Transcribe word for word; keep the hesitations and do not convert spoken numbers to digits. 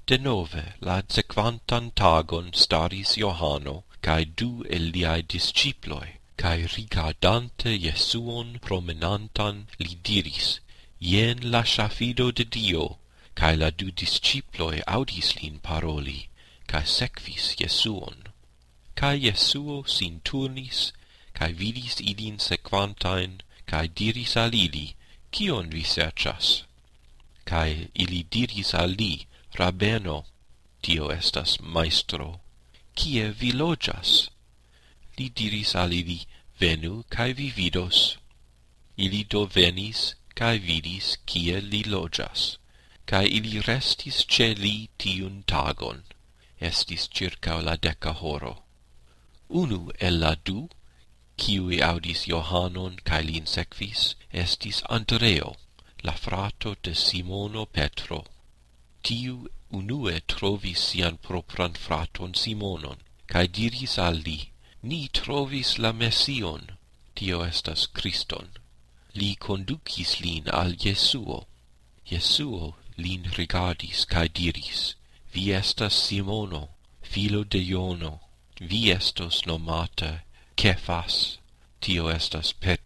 Denove la sequantan tagon staris Johano cae du el liae disciploi, cae rigardante Jesuon promenantan li diris, Ien la ŝafido de Dio, cae la du disciploi audis lin paroli, cae sekvis Jesuon. Cae Jesuo sin turnis, cae vidis ilin sequantain, cae diris al ili, Kion vi serĉas? Cae ili diris al li, Rabeno, tio estas maestro, kie vi loĝas? Li diris al ili, Venu, cae vi vidos. Ili do venis, cae vidis, kie li loĝas, cae ili restis ce li tiun tagon. Estis circa la deca horo. Unu el la du, kiui audis Johanon cae lin sekvis, estis Andreo, la frato de Simono Petro. Tiu unue trovis sian propran fraton Simonon, cae diris al li, Ni trovis la Mession, tio estas Christon. Li conducis lin al Jesuo. Jesuo lin rigardis cae diris, Vi estas Simono, filo de Jono, vi estos nomata Kefas, tio estas Petro.